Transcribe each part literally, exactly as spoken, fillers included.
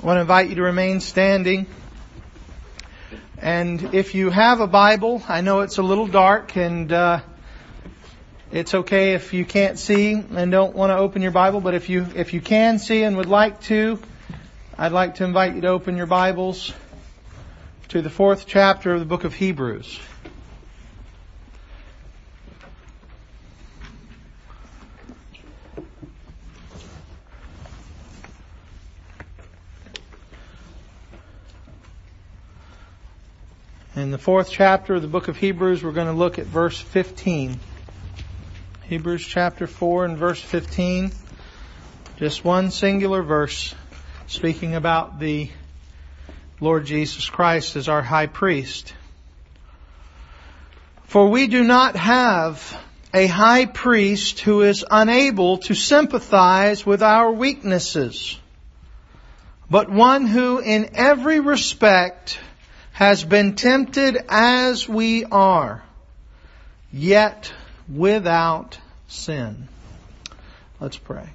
I want to invite you to remain standing. And if you have a Bible, I know it's a little dark and uh, it's okay if you can't see and don't want to open your Bible, but if you if you can see and would like to, I'd like to invite you to open your Bibles to the fourth chapter of the book of Hebrews. In the fourth chapter of the book of Hebrews, we're going to look at verse fifteen. Hebrews chapter four and verse fifteen. Just one singular verse speaking about the Lord Jesus Christ as our high priest. For we do not have a high priest who is unable to sympathize with our weaknesses, but one who in every respect has been tempted as we are, yet without sin. Let's pray.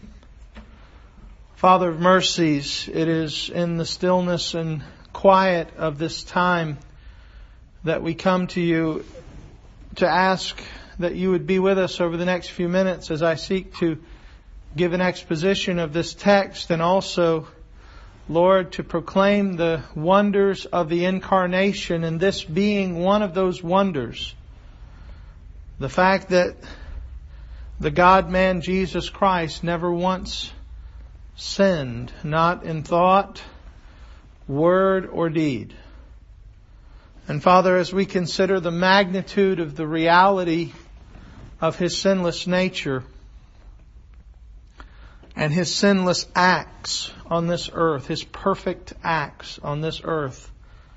Father of mercies, it is in the stillness and quiet of this time that we come to you to ask that you would be with us over the next few minutes as I seek to give an exposition of this text, and also, Lord, to proclaim the wonders of the Incarnation, and this being one of those wonders. The fact that the God-man Jesus Christ never once sinned, not in thought, word, or deed. And Father, as we consider the magnitude of the reality of His sinless nature and His sinless acts on this earth, His perfect acts on this earth,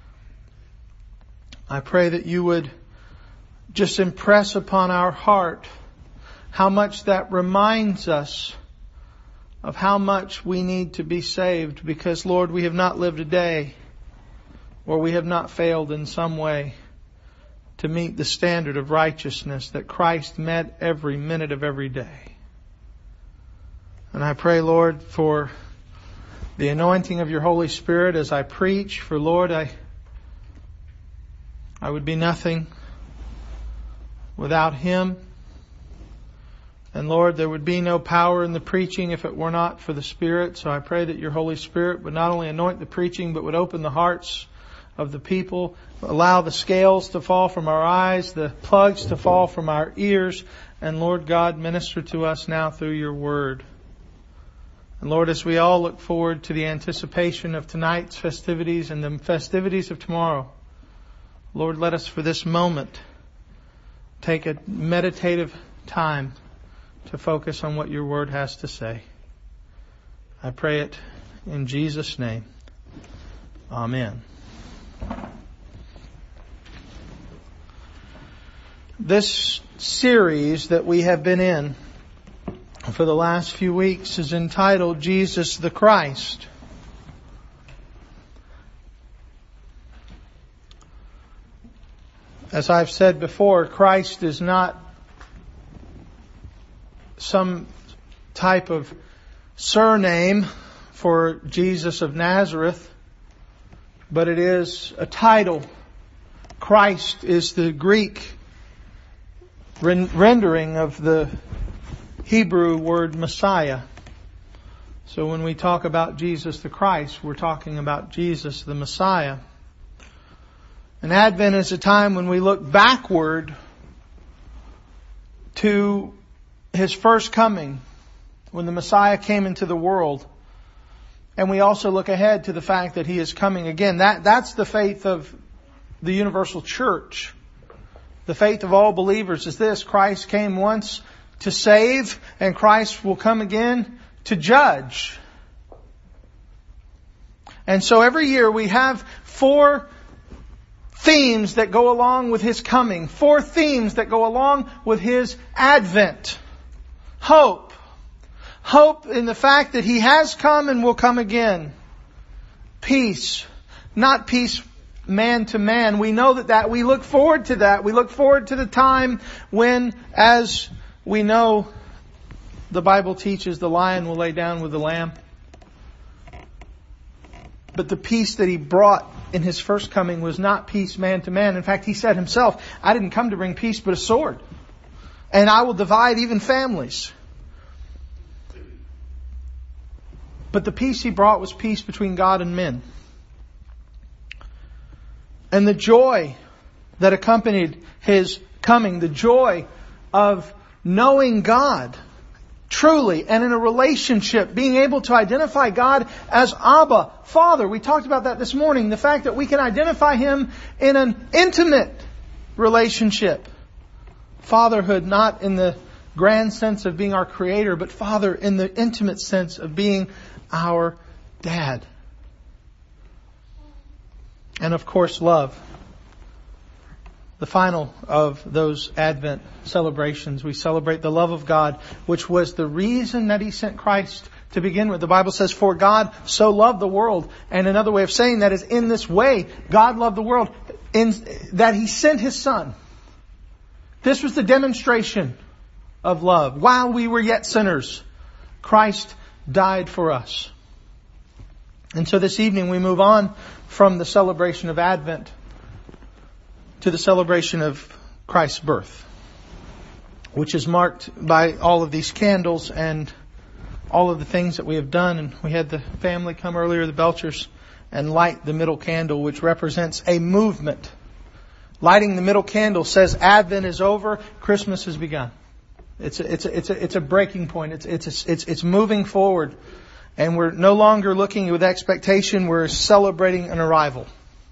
I pray that you would just impress upon our heart how much that reminds us of how much we need to be saved, because, Lord, we have not lived a day or we have not failed in some way to meet the standard of righteousness that Christ met every minute of every day. And I pray, Lord, for the anointing of your Holy Spirit as I preach. For, Lord, I I would be nothing without Him. And, Lord, there would be no power in the preaching if it were not for the Spirit. So I pray that your Holy Spirit would not only anoint the preaching, but would open the hearts of the people, allow the scales to fall from our eyes, the plugs to fall from our ears. And, Lord God, minister to us now through your word. And Lord, as we all look forward to the anticipation of tonight's festivities and the festivities of tomorrow, Lord, let us for this moment take a meditative time to focus on what your word has to say. I pray it in Jesus' name. Amen. This series that we have been in for the last few weeks is entitled Jesus the Christ. As I've said before, Christ is not some type of surname for Jesus of Nazareth, but it is a title. Christ is the Greek rendering of the Hebrew word Messiah. So when we talk about Jesus the Christ, we're talking about Jesus the Messiah. And Advent is a time when we look backward to His first coming, when the Messiah came into the world. And we also look ahead to the fact that He is coming again. That, that's the faith of the universal church. The faith of all believers is this: Christ came once to save, and Christ will come again to judge. And so every year we have four themes that go along with His coming. Four themes that go along with His advent. Hope. Hope in the fact that He has come and will come again. Peace. Not peace man to man. We know that, that we look forward to that. We look forward to the time when, as we know, the Bible teaches the lion will lay down with the lamb. But the peace that He brought in His first coming was not peace man to man. In fact, He said Himself, I didn't come to bring peace but a sword. And I will divide even families. But the peace He brought was peace between God and men. And the joy that accompanied His coming, the joy of knowing God truly and in a relationship, being able to identify God as Abba, Father. We talked about that this morning. The fact that we can identify Him in an intimate relationship. Fatherhood, not in the grand sense of being our Creator, but Father in the intimate sense of being our Dad. And of course, love. The final of those Advent celebrations, we celebrate the love of God, which was the reason that He sent Christ to begin with. The Bible says, for God so loved the world. And another way of saying that is, in this way, God loved the world, in that He sent His Son. This was the demonstration of love. While we were yet sinners, Christ died for us. And so this evening we move on from the celebration of Advent to the celebration of Christ's birth, which is marked by all of these candles and all of the things that we have done. And we had the family come earlier, the Belchers, and light the middle candle, which represents a movement. Lighting the middle candle says Advent is over, Christmas has begun. It's a, it's a, it's a, it's a breaking point. It's, it's, a, it's, it's moving forward. And we're no longer looking with expectation, we're celebrating an arrival.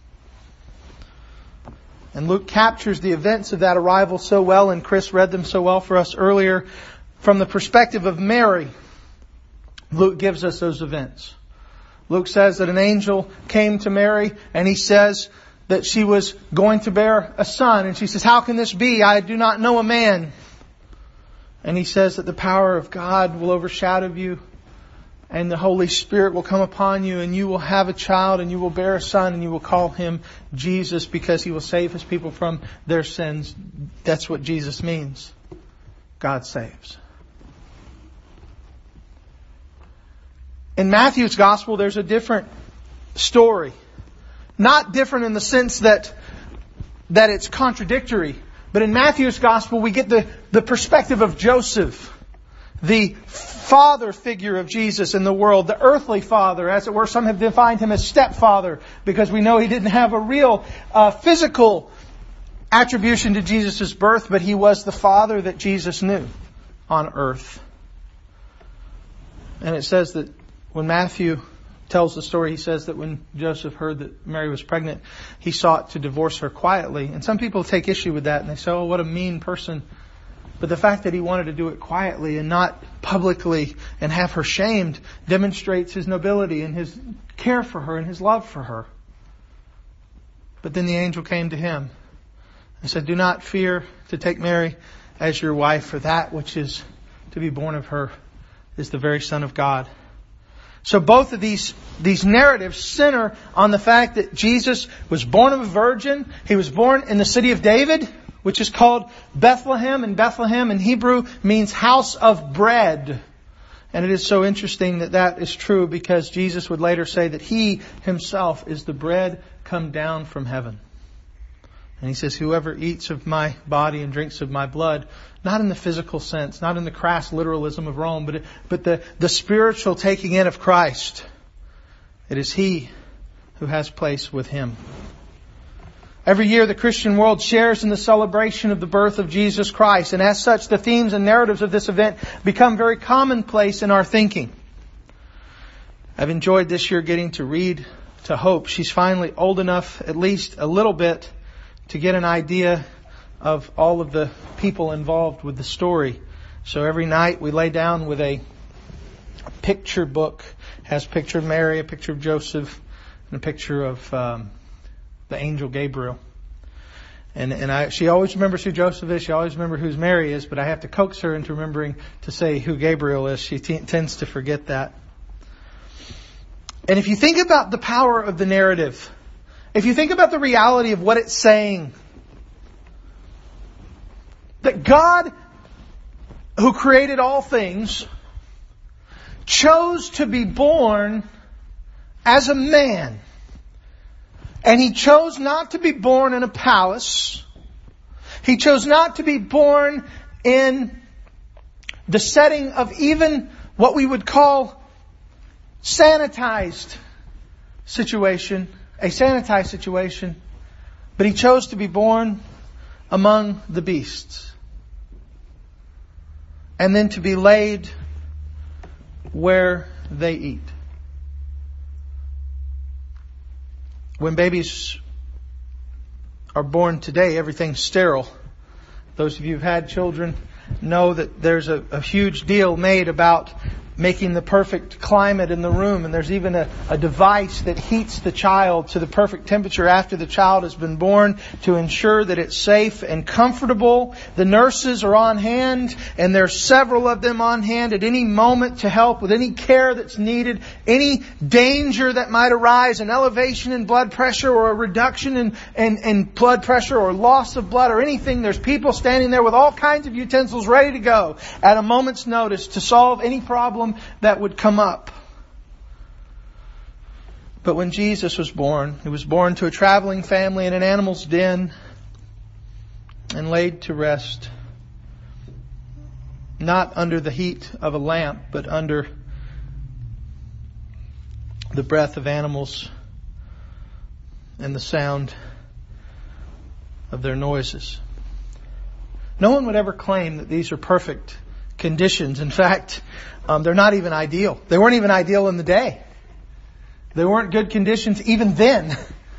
And Luke captures the events of that arrival so well, and Chris read them so well for us earlier. From the perspective of Mary, Luke gives us those events. Luke says that an angel came to Mary, and he says that she was going to bear a son. And she says, how can this be? I do not know a man. And he says that the power of God will overshadow you, and the Holy Spirit will come upon you, and you will have a child, and you will bear a son, and you will call Him Jesus, because He will save His people from their sins. That's what Jesus means. God saves. In Matthew's Gospel, there's a different story. Not different in the sense that, that it's contradictory. But in Matthew's Gospel, we get the, the perspective of Joseph, the father figure of Jesus in the world, the earthly father, as it were. Some have defined Him as stepfather, because we know he didn't have a real uh, physical attribution to Jesus' birth, but he was the father that Jesus knew on earth. And it says that when Matthew tells the story, he says that when Joseph heard that Mary was pregnant, he sought to divorce her quietly. And some people take issue with that, and they say, oh, what a mean person. But the fact that he wanted to do it quietly and not publicly and have her shamed demonstrates his nobility and his care for her and his love for her. But then the angel came to him and said, do not fear to take Mary as your wife, for that which is to be born of her is the very Son of God. So both of these, these narratives center on the fact that Jesus was born of a virgin. He was born in the city of David, which is called Bethlehem. And Bethlehem in Hebrew means house of bread. And it is so interesting that that is true, because Jesus would later say that He Himself is the bread come down from heaven. And He says, whoever eats of my body and drinks of my blood, not in the physical sense, not in the crass literalism of Rome, but, but the, the spiritual taking in of Christ, it is he who has place with Him. Every year the Christian world shares in the celebration of the birth of Jesus Christ. And as such, the themes and narratives of this event become very commonplace in our thinking. I've enjoyed this year getting to read to Hope. She's finally old enough, at least a little bit, to get an idea of all of the people involved with the story. So every night we lay down with a picture book. It has a picture of Mary, a picture of Joseph, and a picture of um, the angel Gabriel. And and I, she always remembers who Joseph is. She always remembers who Mary is. But I have to coax her into remembering to say who Gabriel is. She t- tends to forget that. And if you think about the power of the narrative, if you think about the reality of what it's saying, that God, who created all things, chose to be born as a man. And He chose not to be born in a palace. He chose not to be born in the setting of even what we would call sanitized situation, a sanitized situation, but He chose to be born among the beasts. And then to be laid where they eat. When babies are born today, everything's sterile. Those of you who've had children know that there's a, a huge deal made about making the perfect climate in the room. And there's even a, a device that heats the child to the perfect temperature after the child has been born to ensure that it's safe and comfortable. The nurses are on hand, and there's several of them on hand at any moment to help with any care that's needed, any danger that might arise, an elevation in blood pressure or a reduction in, in, in blood pressure or loss of blood or anything. There's people standing there with all kinds of utensils ready to go at a moment's notice to solve any problem that would come up. But when Jesus was born, He was born to a traveling family in an animal's den and laid to rest, not under the heat of a lamp, but under the breath of animals and the sound of their noises. No one would ever claim that these are perfect conditions. In fact, um, they're not even ideal. They weren't even ideal in the day. They weren't good conditions even then.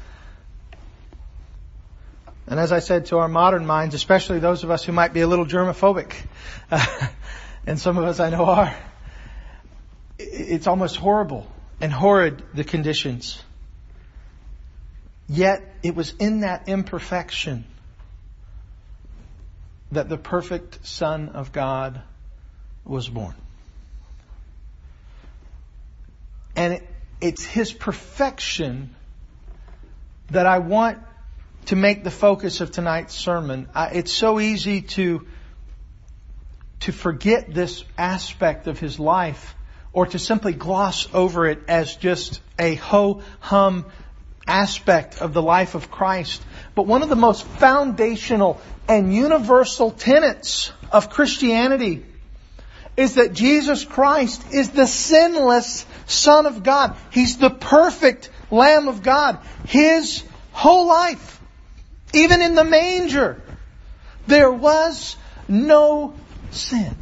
And as I said, to our modern minds, especially those of us who might be a little germophobic, uh, and some of us I know are, it's almost horrible and horrid, the conditions. Yet it was in that imperfection that the perfect Son of God was born. And it, it's His perfection that I want to make the focus of tonight's sermon. I, it's so easy to, to forget this aspect of His life, or to simply gloss over it as just a ho-hum aspect of the life of Christ. But one of the most foundational and universal tenets of Christianity is that Jesus Christ is the sinless Son of God. He's the perfect Lamb of God. His whole life, even in the manger, there was no sin.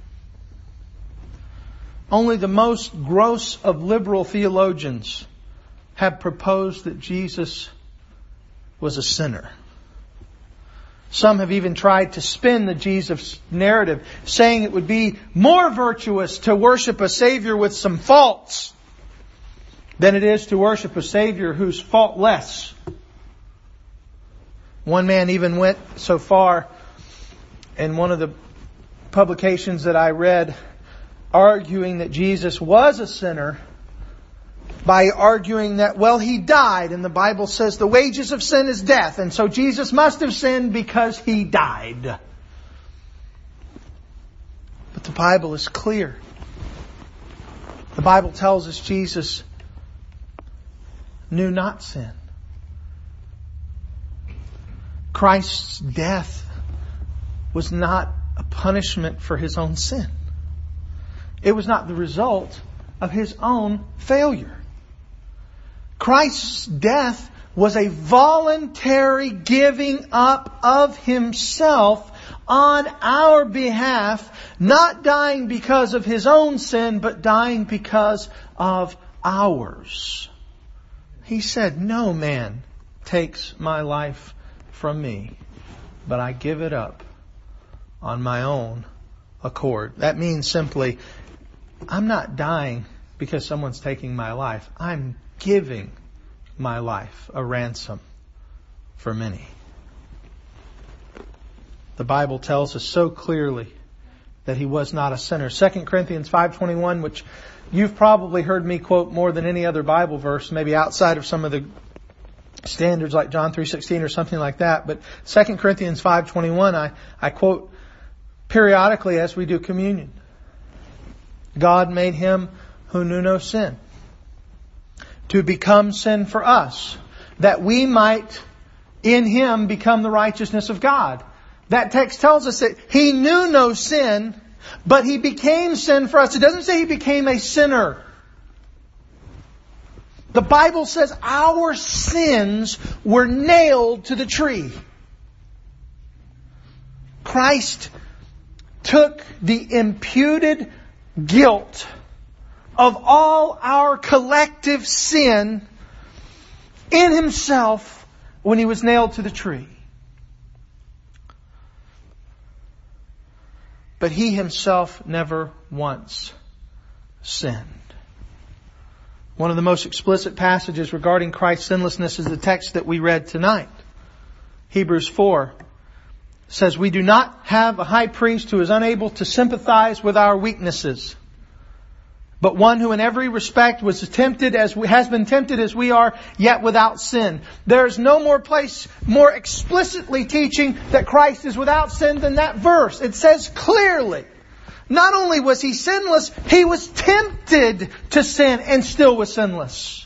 Only the most gross of liberal theologians have proposed that Jesus was a sinner. Some have even tried to spin the Jesus narrative, saying it would be more virtuous to worship a Savior with some faults than it is to worship a Savior who's faultless. One man even went so far in one of the publications that I read, arguing that Jesus was a sinner by arguing that, well, He died, and the Bible says the wages of sin is death, and so Jesus must have sinned because He died. But the Bible is clear. The Bible tells us Jesus knew not sin. Christ's death was not a punishment for His own sin. It was not the result of His own failure. Christ's death was a voluntary giving up of Himself on our behalf, not dying because of His own sin, but dying because of ours. He said, "No man takes my life from me, but I give it up on my own accord." That means simply, I'm not dying because someone's taking my life. I'm giving my life a ransom for many. The Bible tells us so clearly that He was not a sinner. Second Corinthians five twenty-one, which you've probably heard me quote more than any other Bible verse, maybe outside of some of the standards like John three sixteen or something like that. But Second Corinthians five twenty-one, I, I quote periodically as we do communion. God made Him who knew no sin to become sin for us, that we might in Him become the righteousness of God. That text tells us that He knew no sin, but He became sin for us. It doesn't say He became a sinner. The Bible says our sins were nailed to the tree. Christ took the imputed guilt of all our collective sin in Himself when He was nailed to the tree. But He Himself never once sinned. One of the most explicit passages regarding Christ's sinlessness is the text that we read tonight. Hebrews four says, "We do not have a high priest who is unable to sympathize with our weaknesses, but one who in every respect was tempted as we, has been tempted as we are, yet without sin." There is no more place more explicitly teaching that Christ is without sin than that verse. It says clearly, not only was He sinless, He was tempted to sin and still was sinless.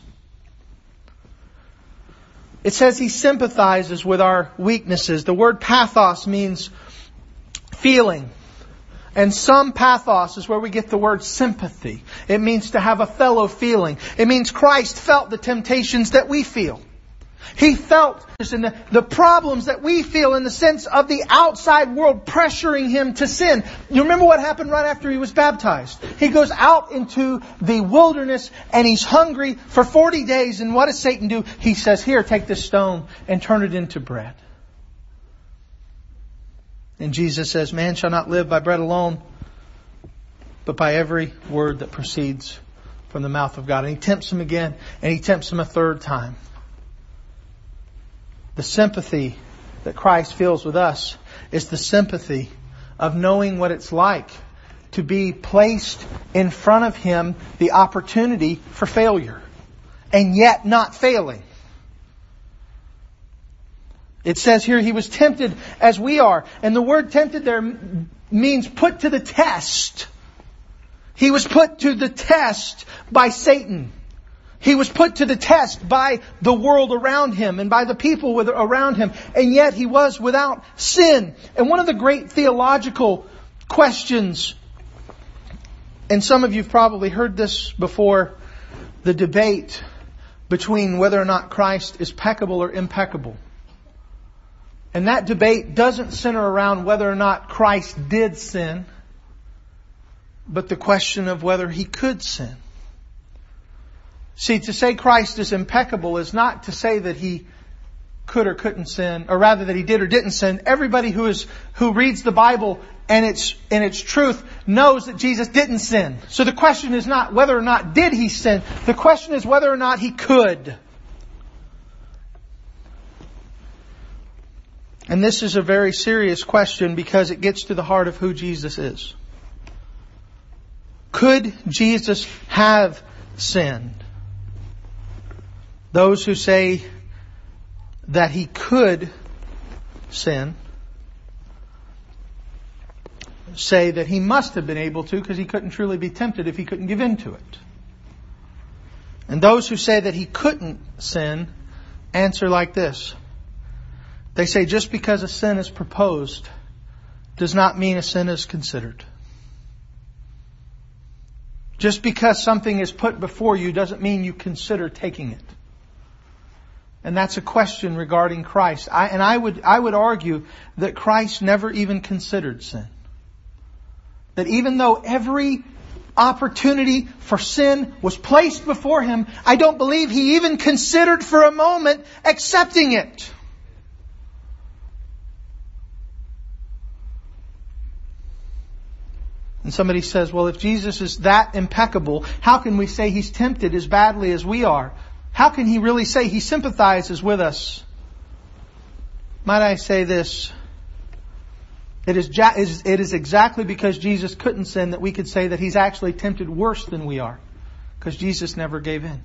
It says He sympathizes with our weaknesses. The word pathos means feeling. And some pathos is where we get the word sympathy. It means to have a fellow feeling. It means Christ felt the temptations that we feel. He felt the, the problems that we feel in the sense of the outside world pressuring Him to sin. You remember what happened right after He was baptized? He goes out into the wilderness and He's hungry for forty days. And what does Satan do? He says, "Here, take this stone and turn it into bread." And Jesus says, "Man shall not live by bread alone, but by every word that proceeds from the mouth of God." And He tempts Him again, and He tempts Him a third time. The sympathy that Christ feels with us is the sympathy of knowing what it's like to be placed in front of Him the opportunity for failure, and yet not failing. It says here He was tempted as we are. And the word tempted there means put to the test. He was put to the test by Satan. He was put to the test by the world around Him and by the people with, around Him. And yet He was without sin. And one of the great theological questions, and some of you have probably heard this before, the debate between whether or not Christ is peccable or impeccable. And that debate doesn't center around whether or not Christ did sin, but the question of whether He could sin. See, to say Christ is impeccable is not to say that He could or couldn't sin, or rather that He did or didn't sin. Everybody who is who reads the Bible and its and its truth knows that Jesus didn't sin. So the question is not whether or not did He sin. The question is whether or not He could. And this is a very serious question because it gets to the heart of who Jesus is. Could Jesus have sinned? Those who say that He could sin say that He must have been able to because He couldn't truly be tempted if He couldn't give in to it. And those who say that He couldn't sin answer like this. They say just because a sin is proposed does not mean a sin is considered. Just because something is put before you doesn't mean you consider taking it. And that's a question regarding Christ. I, and I would, I would argue that Christ never even considered sin. That even though every opportunity for sin was placed before Him, I don't believe He even considered for a moment accepting it. And somebody says, well, if Jesus is that impeccable, how can we say He's tempted as badly as we are? How can He really say He sympathizes with us? Might I say this? It is, it is exactly because Jesus couldn't sin that we could say that He's actually tempted worse than we are. Because Jesus never gave in.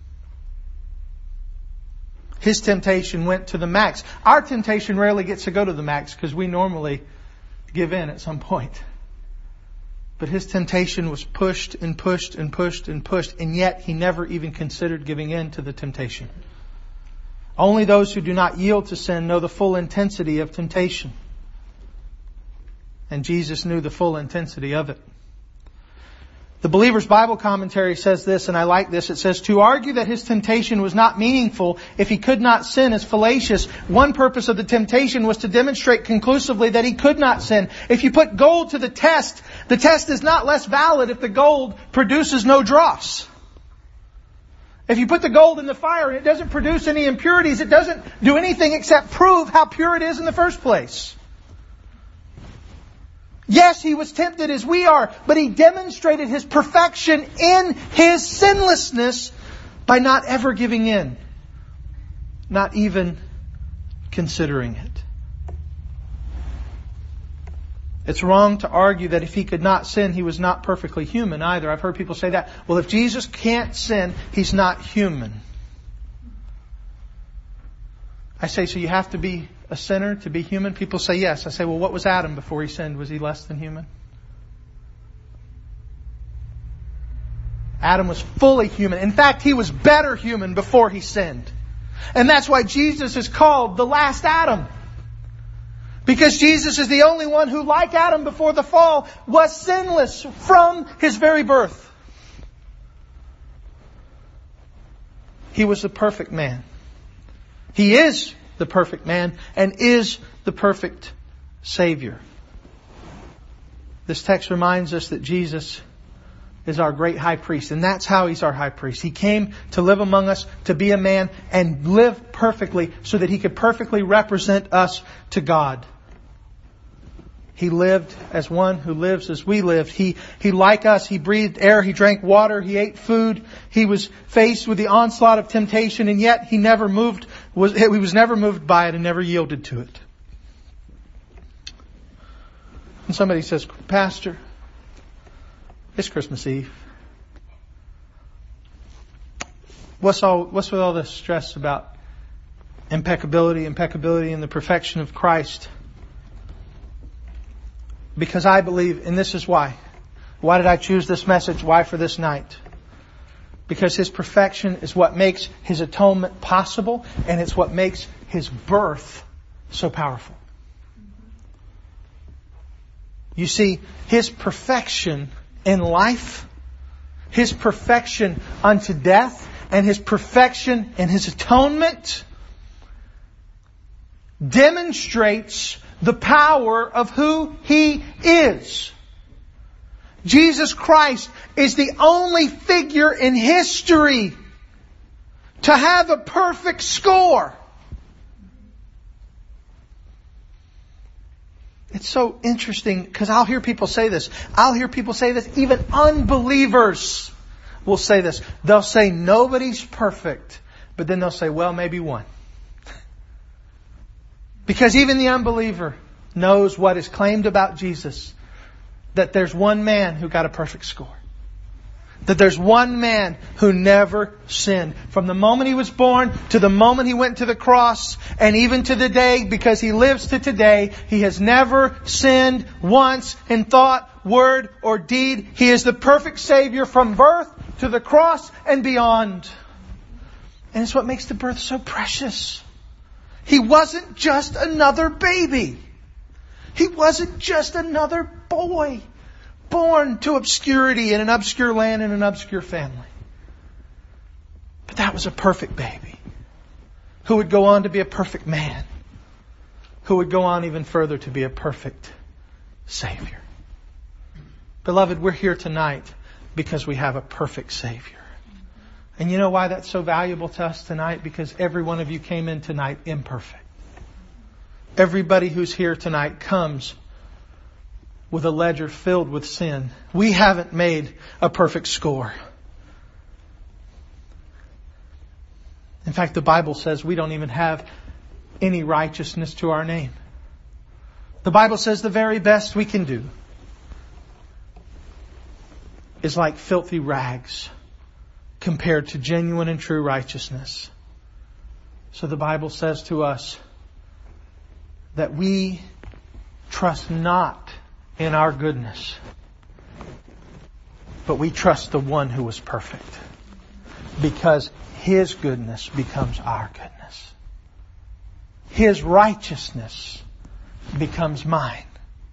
His temptation went to the max. Our temptation rarely gets to go to the max because we normally give in at some point. But His temptation was pushed and pushed and pushed and pushed, and yet He never even considered giving in to the temptation. Only those who do not yield to sin know the full intensity of temptation. And Jesus knew the full intensity of it. The Believer's Bible Commentary says this, and I like this. It says, to argue that His temptation was not meaningful if He could not sin is fallacious. One purpose of the temptation was to demonstrate conclusively that He could not sin. If you put gold to the test, the test is not less valid if the gold produces no dross. If you put the gold in the fire and it doesn't produce any impurities, it doesn't do anything except prove how pure it is in the first place. Yes, He was tempted as we are, but He demonstrated His perfection in His sinlessness by not ever giving in. Not even considering it. It's wrong to argue that if He could not sin, He was not perfectly human either. I've heard people say that. Well, if Jesus can't sin, He's not human. I say, so you have to be a sinner to be human? People say yes. I say, well, what was Adam before he sinned? Was he less than human? Adam was fully human. In fact, he was better human before he sinned. And that's why Jesus is called the last Adam. Because Jesus is the only one who, like Adam before the fall, was sinless from His very birth. He was the perfect man. He is the perfect man and is the perfect Savior. This text reminds us that Jesus is our great high priest, and that's how He's our high priest. He came to live among us, to be a man, and live perfectly so that He could perfectly represent us to God. He lived as one who lives as we lived. He, he like us, He breathed air, He drank water, He ate food. He was faced with the onslaught of temptation, and yet He never moved, was, He was never moved by it and never yielded to it. And somebody says, Pastor, it's Christmas Eve. What's all, what's with all this stress about impeccability, impeccability and the perfection of Christ? Because I believe, and this is why. Why did I choose this message? Why for this night? Because His perfection is what makes His atonement possible, and it's what makes His birth so powerful. You see, His perfection in life, His perfection unto death, and His perfection in His atonement demonstrates the power of who He is. Jesus Christ is the only figure in history to have a perfect score. It's so interesting because I'll hear people say this. I'll hear people say this. Even unbelievers will say this. They'll say nobody's perfect. But then they'll say, well, maybe one. Because even the unbeliever knows what is claimed about Jesus. That there's one man who got a perfect score. That there's one man who never sinned. From the moment He was born to the moment He went to the cross, and even to the day, because He lives to today, He has never sinned once in thought, word, or deed. He is the perfect Savior from birth to the cross and beyond. And it's what makes the birth so precious. He wasn't just another baby. He wasn't just another boy born to obscurity in an obscure land in an obscure family. But that was a perfect baby who would go on to be a perfect man, who would go on even further to be a perfect Savior. Beloved, we're here tonight because we have a perfect Savior. And you know why that's so valuable to us tonight? Because every one of you came in tonight imperfect. Everybody who's here tonight comes with a ledger filled with sin. We haven't made a perfect score. In fact, the Bible says we don't even have any righteousness to our name. The Bible says the very best we can do is like filthy rags compared to genuine and true righteousness. So the Bible says to us that we trust not in our goodness, But we trust the one who was perfect, because His goodness becomes our goodness. His righteousness becomes mine.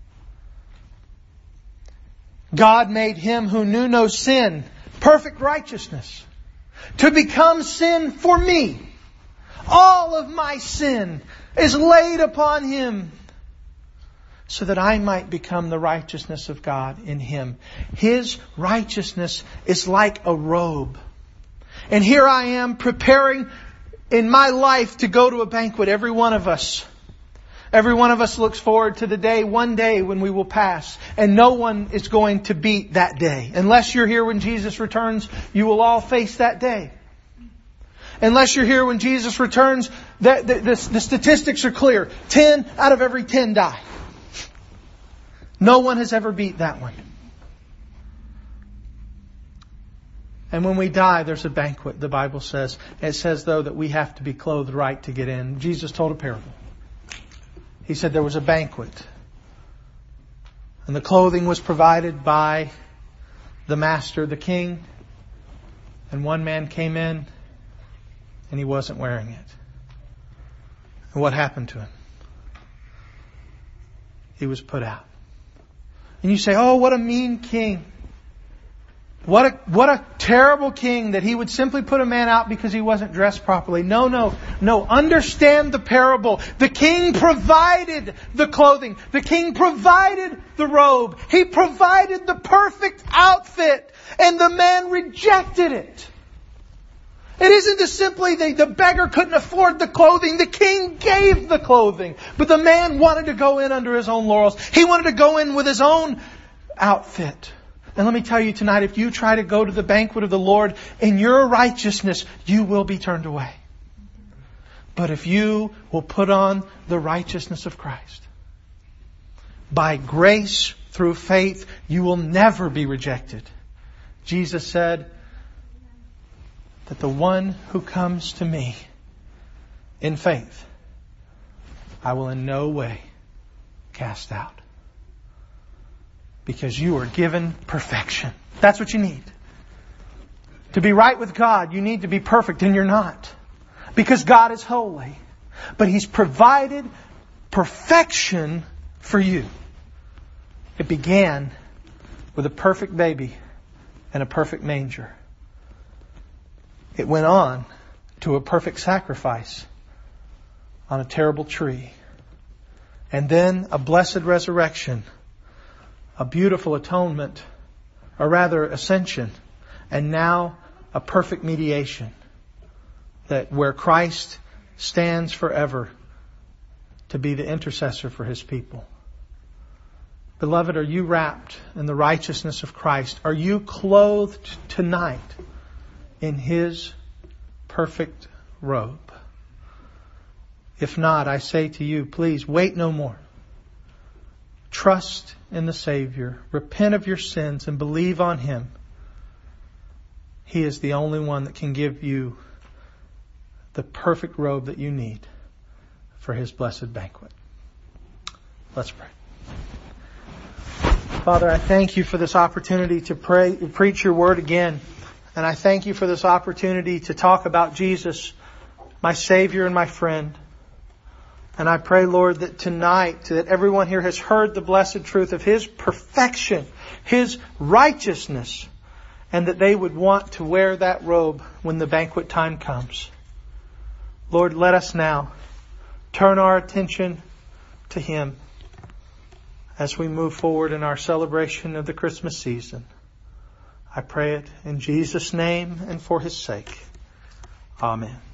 God made Him who knew no sin perfect righteousness to become sin for me. All of my sin is laid upon Him so that I might become the righteousness of God in Him. His righteousness is like a robe. And here I am preparing in my life to go to a banquet. Every one of us. Every one of us looks forward to the day, one day when we will pass. And no one is going to beat that day. Unless you're here when Jesus returns, you will all face that day. Unless you're here when Jesus returns, the, the, the, the statistics are clear. Ten out of every ten die. No one has ever beat that one. And when we die, there's a banquet, the Bible says. It says, though, that we have to be clothed right to get in. Jesus told a parable. He said there was a banquet. And the clothing was provided by the master, the king. And one man came in and he wasn't wearing it. And what happened to him? He was put out. And you say, oh, what a mean king. What a, what a terrible king that he would simply put a man out because he wasn't dressed properly. No, no, no. Understand the parable. The king provided the clothing. The king provided the robe. He provided the perfect outfit. And the man rejected it. It isn't as simply the, the beggar couldn't afford the clothing. The king gave the clothing. But the man wanted to go in under his own laurels. He wanted to go in with his own outfit. And let me tell you tonight, if you try to go to the banquet of the Lord in your righteousness, you will be turned away. But if you will put on the righteousness of Christ, by grace through faith, you will never be rejected. Jesus said that the one who comes to me in faith, I will in no way cast out. Because you are given perfection. That's what you need. To be right with God, you need to be perfect, and you're not. Because God is holy. But He's provided perfection for you. It began with a perfect baby and a perfect manger. It went on to a perfect sacrifice on a terrible tree. And then a blessed resurrection. A beautiful atonement, or rather ascension, and now a perfect mediation, that where Christ stands forever to be the intercessor for His people. Beloved, are you wrapped in the righteousness of Christ? Are you clothed tonight in His perfect robe? If not, I say to you, please wait no more. Trust in the Savior. Repent of your sins and believe on Him. He is the only one that can give you the perfect robe that you need for His blessed banquet. Let's pray. Father, I thank You for this opportunity to pray, preach Your Word again. And I thank You for this opportunity to talk about Jesus, my Savior and my friend. And I pray, Lord, that tonight, that everyone here has heard the blessed truth of His perfection, His righteousness, and that they would want to wear that robe when the banquet time comes. Lord, let us now turn our attention to Him as we move forward in our celebration of the Christmas season. I pray it in Jesus' name and for His sake. Amen.